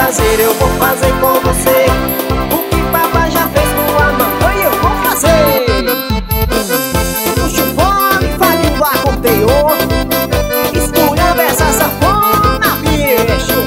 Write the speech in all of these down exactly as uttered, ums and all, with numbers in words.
fazer, eu vou fazer com você. O que papai já fez com a mamãe, eu vou fazer. Puxa o fone, fale o ar com teor. Esculhamba essa safona, bicho.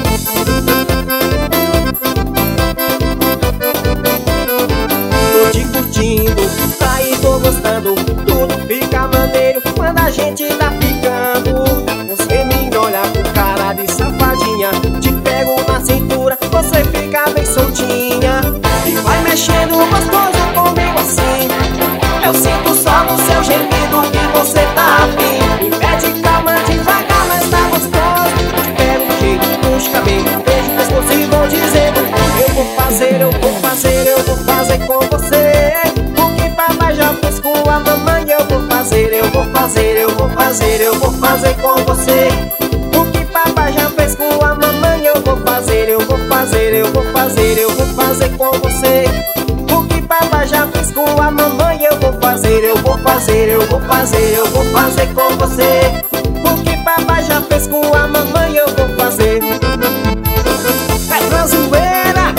Tô te curtindo, tá aí, tô gostando. Tudo fica maneiro quando a gente tá ficando. Você me olha com cara de safadinha, te pego na cintura, você fica bem soltinha e vai mexendo gostoso comigo assim. Eu sinto só no seu gemido que você tá afim. Me pede calma devagar, mas tá gostoso. Te pego de jeito, puxa o cabelo, beijo o pescoço e vou dizendo: eu vou fazer, eu vou fazer, eu vou fazer com você. O que papai já fez com a mamãe, eu vou fazer, eu vou fazer, eu vou fazer, eu vou fazer com você. O que papai já fez com a mamãe, eu vou fazer, eu vou fazer, eu vou fazer, eu vou fazer com você. O que papai já fez com a mamãe, eu vou fazer, eu vou fazer, eu vou fazer, eu vou fazer com você. O que papai já fez com a mamãe, eu vou fazer. É transueira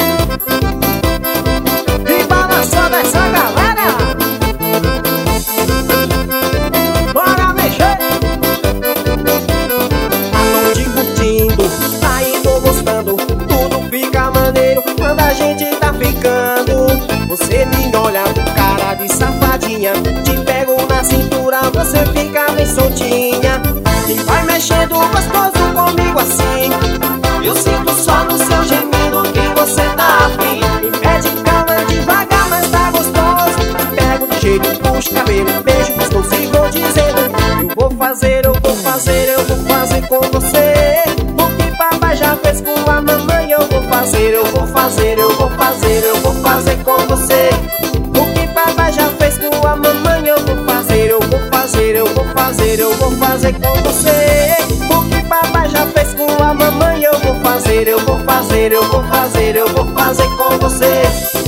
e balançando essa galera. Bora mexer. Tô te curtindo, tá aí, tô gostando. Tudo fica maneiro quando a gente tá ficando. Você me olha com cara de safadinha, te pego na cintura, você fica bem soltinha e vai mexendo gostoso comigo assim. Eu sinto só no seu gemido que você tá afim. Me pede calma devagar, mas tá gostoso. Te pego de jeito, puxa o cabelo, beijo o pescoço e vou dizendo: eu vou fazer, eu vou fazer, eu vou fazer com você. O que papai já fez com a mamãe, eu vou fazer, eu vou fazer, eu vou fazer, eu vou fazer com você. O que papai já fez com a mamãe, eu vou fazer, eu vou fazer, eu vou fazer, eu vou fazer com você. O que papai já fez com a mamãe, eu vou fazer, eu vou fazer, eu vou fazer, eu vou fazer com você.